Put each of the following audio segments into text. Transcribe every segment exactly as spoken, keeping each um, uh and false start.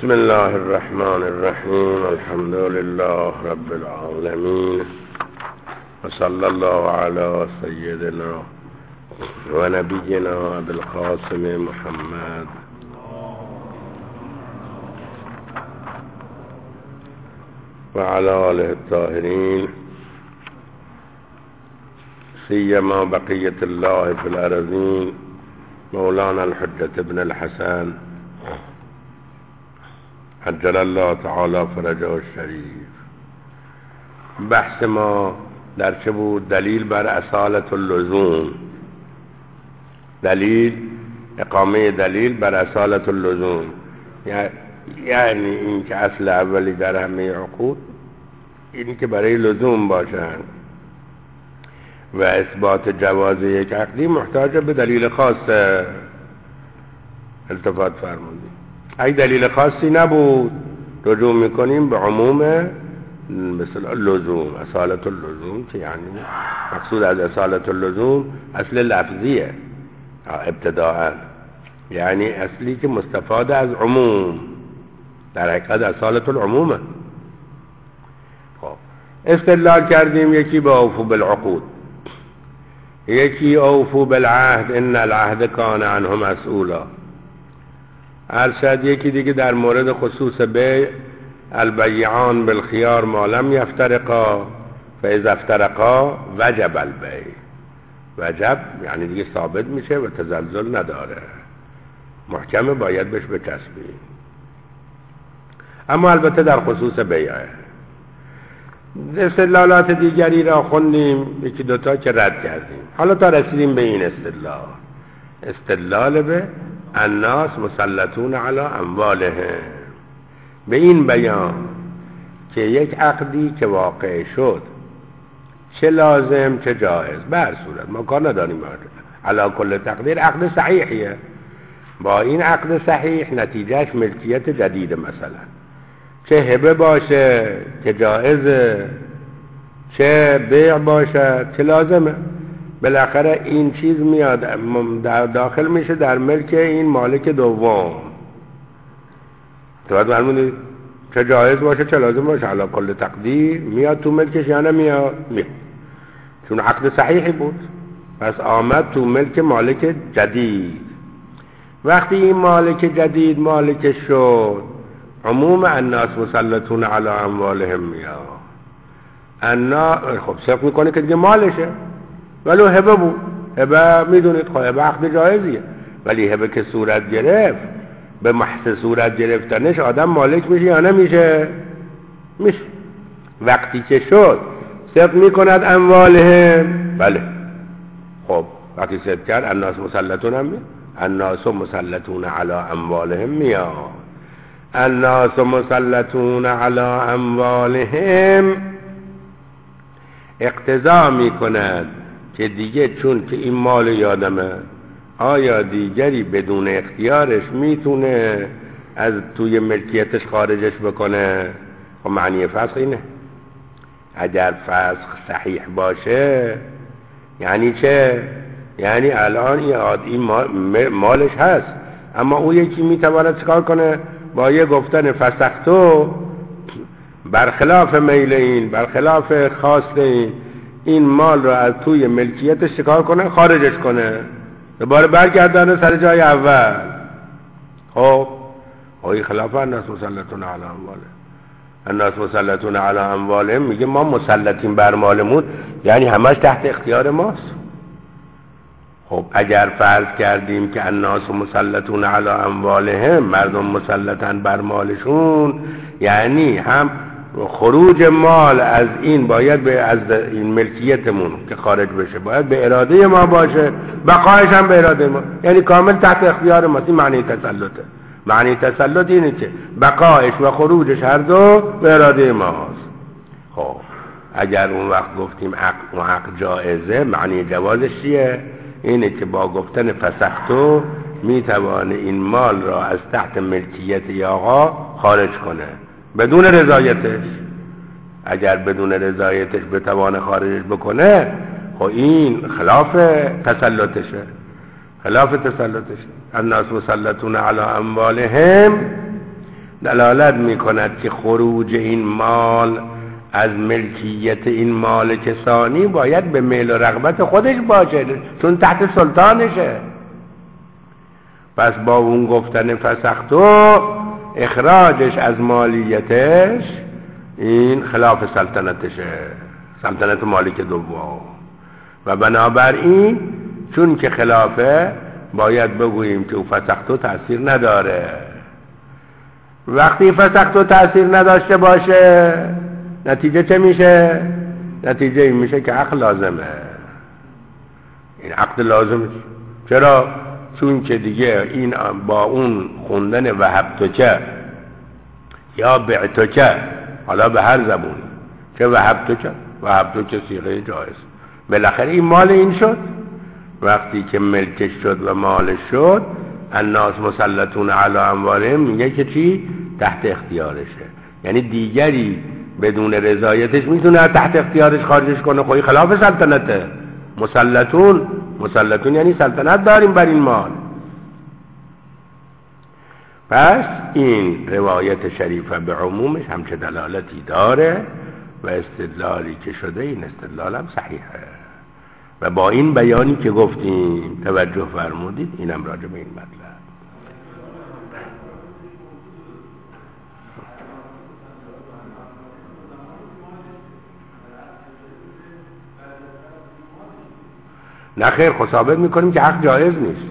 بسم الله الرحمن الرحیم. الحمد لله رب العالمین و صلی الله علی سیدنا و نبینا ابی القاسم محمد و علی آله الطاهرین سیما بقیت الله فی الارضین مولانا الحجة ابن الحسن عجل الله تعالی فرجه الشریف. بحث ما در چه بود؟ دلیل بر اصالت اللزوم، دلیل اقامه دلیل بر اصالت اللزوم، یعنی این که اصل اولی در همه عقود این که برای لزوم باشند و اثبات جواز یک عقدی محتاج به دلیل خاص. التفات فرمودید اگه دلیل خاصی نبود رجوع میکنیم به عموم مثل لزوم، اصالت اللزوم، که یعنی مقصود از اصالت اللزوم اصل لفظیه ابتداء، یعنی اصلی که مستفاد از عموم، در حقیقت اصالت العمومه. خب استدلال کردیم یکی با اوفو بالعقود، یکی اوفو بالعهد ان العهد کان عنه مسئولا. ارشد یکی دیگه در مورد خصوص بیع البیعان بالخیار ما لم یفترقا فاذا افترقا وجب البیع. وجب یعنی دیگه ثابت میشه و تزلزل نداره، محکمه، باید بهش بچسبیم. اما البته در خصوص بیعه استدلالات دیگری را خوندیم، یکی دوتا که رد کردیم. حالا تا رسیدیم به این استدلال، استدلال به الناس مسلطون علی اموالهم، به این بیان که یک عقدی که واقع شد چه لازم چه جایز، به هر صورت ما کار نداریم، علی کل تقدیر عقد صحیحیه. با این عقد صحیح نتیجهش ملکیت جدیده، مثلا چه هبه باشه که جایزه، چه بیع باشه چه لازمه، بالاخره این چیز میاد داخل میشه در ملک این مالک دوم. تو باید معلومه چه جایز باشه چه لازم باشه، علی کل تقدیر میاد تو ملکش یا نمیاد؟ میاد، چون عقد صحیحی بود، پس آمد تو ملک مالک جدید. وقتی این مالک جدید مالک شد، عموم الناس مسلطون علی اموالهم میاد. الناس خب صرف میکنه که دیگه مالشه، ولو هبه بود. هبه میدونید خب هبه عقد جایزیه، ولی هبه که صورت گرفت، به محض صورت گرفتنش آدم مالک میشه یا نمیشه؟ میشه. وقتی که شد صرف میکند اموالهم، بله. خب وقتی صرف کرد الناس مسلطون هم میاد، الناس مسلطون علی اموالهم میاد. الناس مسلطون علی اموالهم اقتضا میکند که دیگه چون که این مال یادمه، آیا دیگری بدون اختیارش میتونه از توی ملکیتش خارجش بکنه؟ خب معنی فسخ اینه. اگر فسخ صحیح باشه یعنی چه؟ یعنی الان این مالش هست، اما او یکی میتواند چکار کنه؟ با یه گفتن فسختو برخلاف میل این، برخلاف خواست این، این مال رو از توی ملکیتش چکار کنه؟ خارجش کنه، دوباره برگردانه سر جای اول. خب این خلاف الناس مسلطون علی اموالهم. الناس مسلطون علی اموالهم میگه ما مسلطیم بر مالمون، یعنی همش تحت اختیار ماست. خب اگر فرض کردیم که الناس مسلطون علی اموالهم، مردم مسلطن بر مالشون، یعنی هم خروج مال از این باید به از این ملکیتمون که خارج بشه باید به اراده ما باشه، بقایش هم به اراده ما، یعنی کامل تحت اختیار ما. این معنی تسلطه. معنی تسلط اینه که بقایش و خروجش هر دو به اراده ماست. خب اگر اون وقت گفتیم عقد و عقد جائزه، معنی جوازش چیه؟ اینه که با گفتن فسختو میتوانه این مال را از تحت ملکیت یا آقا خارج کنه بدون رضایتش. اگر بدون رضایتش بتوانه خارجش بکنه، خب این خلاف تسلطشه، خلاف تسلطشه. الناس مسلطون علی اموالهم دلالت میکند که خروج این مال از ملکیت این مالک ثانی باید به میل و رغبت خودش باشه، چون تحت سلطانشه. پس با اون گفتن فسختو، اخراجش از مالیتش این خلاف سلطنتشه، سلطنت مالک دوم. و بنابراین چون که خلافه باید بگوییم که او فسختو تأثیر نداره. وقتی فسختو تأثیر نداشته باشه نتیجه چه میشه؟ نتیجه این میشه که عقد لازمه. این عقد لازمه. چرا؟ چون که دیگه این با اون خوندن وهبتوکه یا بعتوکه، حالا به هر زبونی، چه وهبتوکه وهبتوکه صیغه جایز، بالاخره این مال این شد. وقتی که ملکش شد و مالش شد، الناس مسلطون علی اموالهم، میگه که چی؟ تحت اختیارشه. یعنی دیگری بدون رضایتش میتونه تحت اختیارش خارجش کنه، خواهی خلاف سلطنته. مسلطون مسلطون یعنی سلطنت داریم بر این مال. پس این روایت شریفه به عمومش همچه دلالتی داره و استدلالی که شده این استدلال هم صحیحه. و با این بیانی که گفتیم توجه فرمودید، اینم راجع به این مطلب. نه خیر، خود ثابت میکنیم که حق جایز نیست.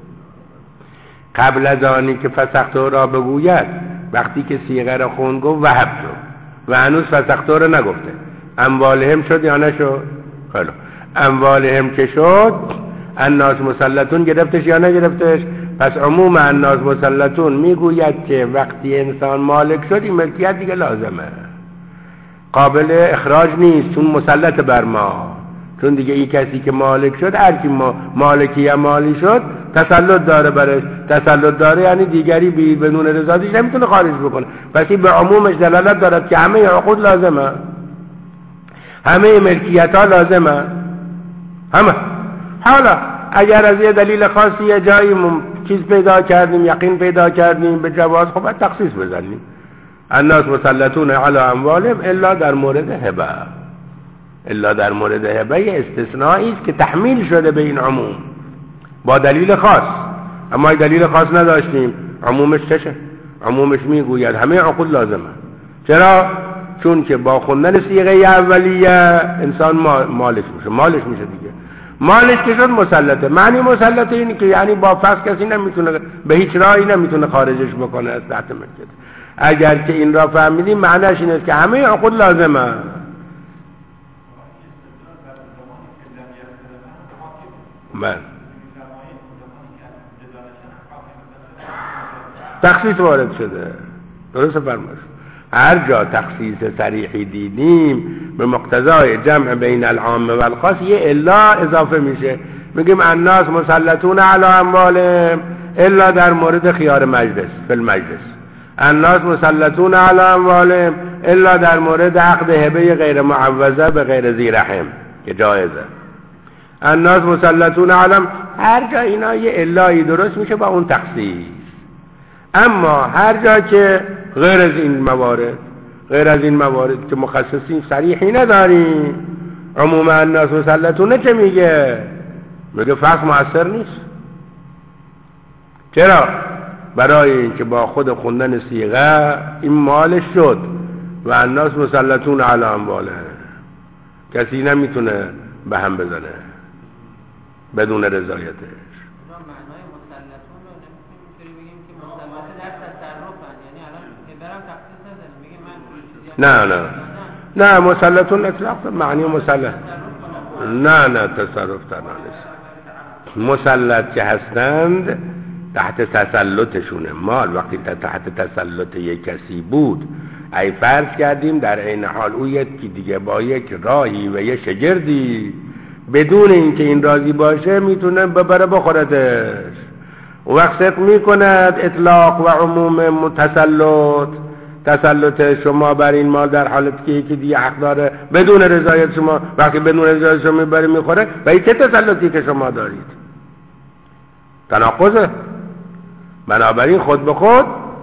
قبل از آنی که فسختو را بگوید، وقتی که صیغه را خوند گفت وهبتو و هنوز فسختو را نگفته. اموالهم شد یا نشد؟ خیلی اموالهم که شد، الناس مسلطون گرفتش یا نگرفتش؟ پس عموم الناس مسلطون میگوید که وقتی انسان مالک شد این ملکیت دیگه لازمه، قابل اخراج نیست، چون مسلط بر ما. چون دیگه این کسی که مالک شد، هر کی ما مالکی یا مالی شد تسلط داره برش. تسلط داره یعنی دیگری بی بدون رضایتش نمیتونه خارج بکنه. پس این به عمومش دلالت دارد که همه عقود لازمه، همه ملکیت ها لازمه، همه. حالا اگر از یه دلیل خاصی یه جایی چیز پیدا کردیم، یقین پیدا کردیم به جواز، خب باید تخصیص بزنیم. الناس مسلطون علی اموالهم الا در مورد هبه. الا در مورد هبه استثنایی است که تحمیل شده به این عموم با دلیل خاص. اما دلیل خاص نداشتیم، عمومش چشه؟ عمومش میگوید همه عقود لازمه. چرا؟ چون که با خوندن صیغه اولیه انسان مالش میشه، مالش میشه دیگه. مالش که شد مسلطه. معنی مسلطه اینه که یعنی با فسخ کسی نمیتونه به هیچ راهی نمیتونه خارجش بکنه از تحت ملکیت. اگر که این را فهمیدیم معنیش این است که همه عقود لازمه. من تخصیص وارد شده، درست فرمایش. هر جا تخصیص صریحی دیدیم به مقتضای جمع بین العام و الخاص یه الا اضافه میشه. میگیم الناس مسلطون علی اموالهم الا در مورد خیار مجلس فی المجلس، الناس مسلطون علی اموالهم الا در مورد عقد هبه غیر معوضه به غیر ذی رحم که جایزه. الناس مسلطون علم، هر جا اینا یه الهی درست میشه با اون تخصیص. اما هر جا که غیر از این موارد، غیر از این موارد که مخصصین صریحی نداریم، عموما الناس مسلطونه چه میگه؟ میگه فقط مؤثر نیست. چرا؟ برای اینکه با خود خوندن صیغه این مالش شد و الناس مسلطون علی اموالهم، کسی نمیتونه به هم بزنه بدون رضایتش. معنای مسلطون رو نمیتونیم بگیم که مسلط در تصرفن، یعنی الان برام تخصیص نداریم، میگه من نه نه نه مسلطون اطلاق معنی مسلط نه نه تصرف تنها نیست. مسلط که هستند تحت تسلطشونه مال. وقتی تحت تسلط یک کسی بود، ای فرض کردیم در این حال او یکی دیگه با یک راهی و یک شگردی بدون اینکه این راضی باشه میتونه ببره بخوردش، و وقت صدق میکند اطلاق و عموم متسلط تسلط شما بر این مال در حالت که یکی دیگه حق داره بدون رضایت شما. وقتی بدون رضایت شما میبره میخوره، و این چه تسلطی که شما دارید؟ تناقضه. بنابراین خود به خود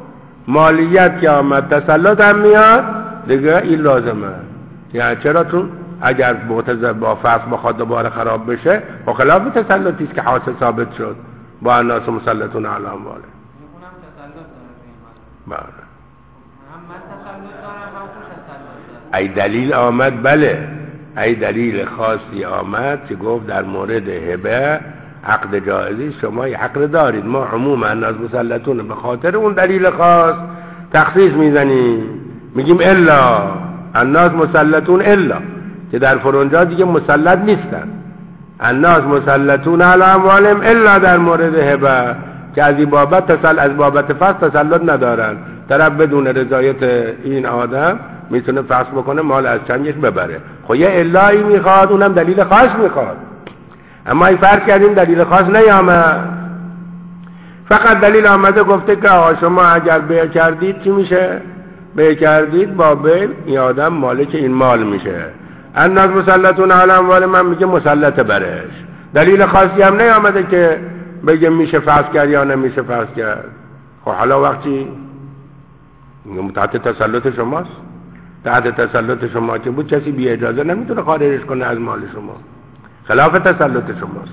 مالیت که آمد تسلط هم میاد دیگه این لازمه. یعنی چرا؟ چون اگر معتزله با فصل بخواد دوباره خراب بشه با خلاف تسلطی است که حاصل ثابت شد با الناس مسلطون علی اموالهم. اونم تسلط داره. بله. هم من تسلط دارم هم خوش تسلط دارم. ای دلیل آمد، بله ای دلیل خاصی آمد که گفت در مورد هبه عقد جایزی شما یه حق دارید. ما عموما الناس مسلطون به خاطر اون دلیل خاص تخصیص میزنیم، میگیم الا الناس مسلطون، الا که در فرونجا دیگه مسلط نیستن. الناس مسلطون علی اموالهم الا در مورد هبه که از این بابت تسل از بابت فصل تسلط ندارن. طرف بدون رضایت این آدم میتونه فصل بکنه مال از چنگش ببره. خب یه الایی میخواد، اونم دلیل خاص میخواد. اما این فرق کردیم دلیل خاص نیامد، فقط دلیل آمده گفته که آقا شما اگر بیع کردید چی میشه؟ بیع کردید با بیع این آدم مالک این مال میشه. الناس مسلطون علی اموالهم من میگه مسلط برش. دلیل خاصی هم نیامده که بگه میشه فصل کرد یا نمیشه فصل کرد. خب حالا وقتی تحت تسلط شماست، تحت تسلط شما که بود کسی بی اجازه نمیتونه خارجش کنه از مال شما، خلاف تسلط شماست.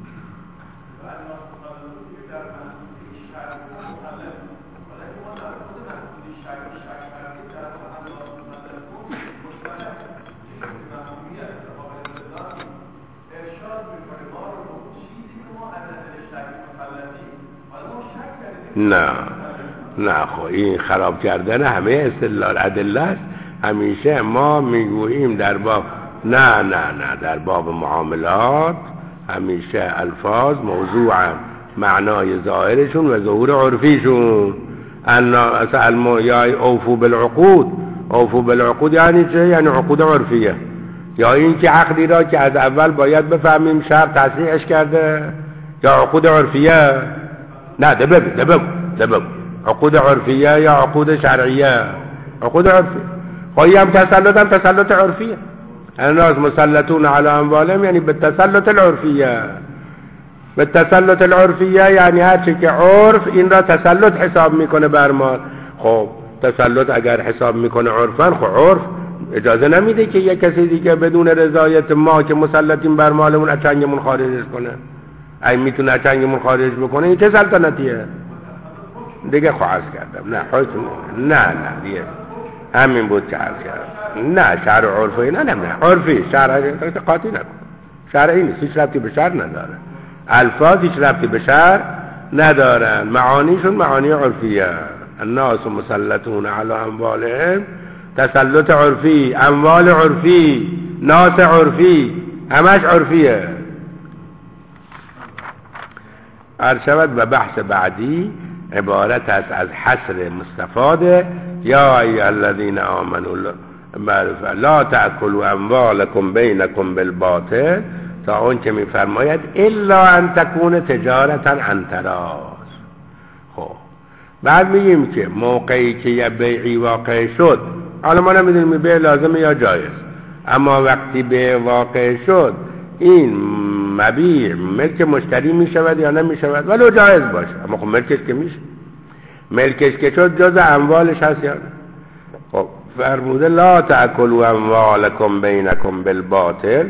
نه نه خب این خراب کردن همه استدلال ادله است. همیشه ما میگوییم در باب نه نه نه در باب معاملات همیشه الفاظ موضوعا معنای ظاهرشون و ظهور عرفیشون. اصلا یا اوفو بالعقود، اوفو بالعقود یعنی چه؟ یعنی عقود عرفیه. یا این که عقدی را که از اول باید بفهمیم شرط تصحیحش کرده، یا عقود عرفیه. نه ده بگو ده بگو ده بگو عقود عرفیه یا عقود شرعیه. عقود عرفیه خواهی هم تسلط هم تسلط عرفیه. الناس مسلطون علی اموالهم یعنی به تسلط العرفیه. به تسلط العرفیه یعنی هرچی که عرف این را تسلط حساب میکنه بر مال. خب تسلط اگر حساب میکنه عرفا، خب عرف اجازه نمیده که یک کسی دیگه بدون رضایت ما که مسلطیم بر مالمون اچنگمون خارجش کنه. ای میتونه اچنگمون خارج بکنه این چه سلطنتیه دیگه؟ خواهد کردم نه حسن نه نه دیگه همین بود که عرض کردم. نه شرع عرفی نه نه نه عرفی شرع قاطی نکن. شرعی نیست، هیچ ربطی به شرع نداره. الفاظ هیچ ربطی به شرع ندارن، معانیشون معانی عرفیه. الناس مسلطون علی اموالهم تسلط عرفی، اموال عرفی، ناس عرفی، همش عرفیه. ارشد و بحث بعدی عبارت است از حصر مستفاده. یا ای الذین آمنوا لا تأکلوا اموالکم بینکم بالباطل تا اون که میفرماید الا ان تکون تجارتا عن تراض. خب بعد میگیم که موقعی که یه بیعی واقع شد، حالا ما نمیدونیم بیع لازمه یا جایز، اما وقتی بیع واقع شد این مبیع ملک مشتری میشود یا نمیشود ولو جایز باشه، اما خب ملکش که میشه، ملکش که شد جز اموالش هست یا نه. خب فرموده لا تأکلوا اموالکم بینکم بالباطل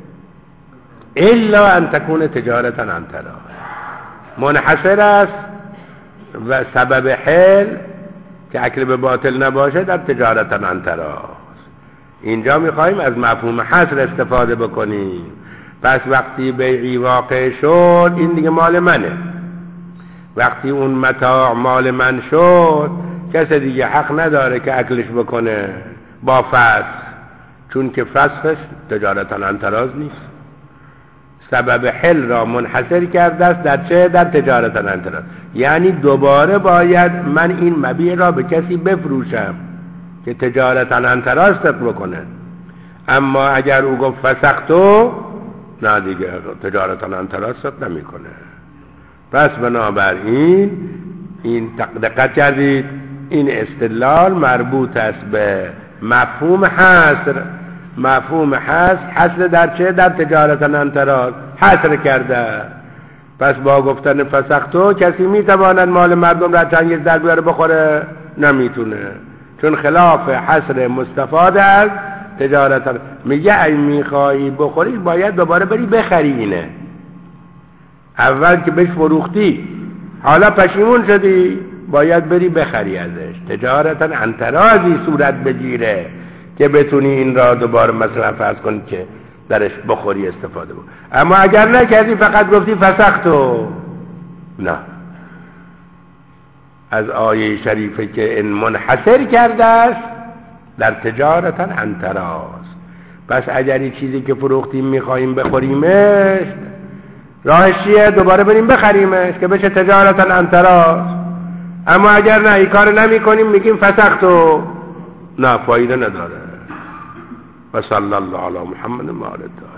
الا ان تکون تجارتا عن تراض. منحصر است و سبب حل که اکل به باطل نباشه در تجارتا عن تراض. اینجا میخوایم از مفهوم حصر استفاده بکنیم. پس وقتی بیعی واقع شد این دیگه مال منه، وقتی اون متاع مال من شد کس دیگه حق نداره که اکلش بکنه با فسخ، چون که فسخش تجارتا عن تراض نیست. سبب حل را منحصر کرده است در چه؟ در تجارتا عن تراض. یعنی دوباره باید من این مبیع را به کسی بفروشم که تجارتا عن تراض صدق بکنه. اما اگر او گفت فسختو، نه دیگه تجارتا عن تراض صدق نمیکنه. پس بنابراین این دقت کردید این استدلال مربوط است به مفهوم حصر. مفهوم حصر حصر در چه؟ در تجارتا عن تراض حصر کرده. پس با گفتن فسختو کسی میتواند مال مردم را چنگیز در بیاره بخوره؟ نمیتونه، چون خلاف حصر مستفاد از تجارت. میگه ای میخوایی بخوری باید دوباره بری بخری اینه. اول که بهش فروختی حالا پشیمون شدی باید بری بخری ازش. تجارتا انترازی صورت بگیره که بتونی این را دوباره مثلا فرض کنی که درش بخوری استفاده بود. اما اگر نکردی فقط گفتی فسختو، نه. از آیه شریفه که ان منحصر کرده است در تجارتا انتراز. پس اگر این چیزی که فروختیم میخواییم بخوریمش راهش چیه؟ دوباره بریم بخریمش که بشه تجارتا انتراز. اما اگر نه این کار نمی کنیم میگیم فسختو، نه فایده نداره. و صلی الله علی محمد و آله.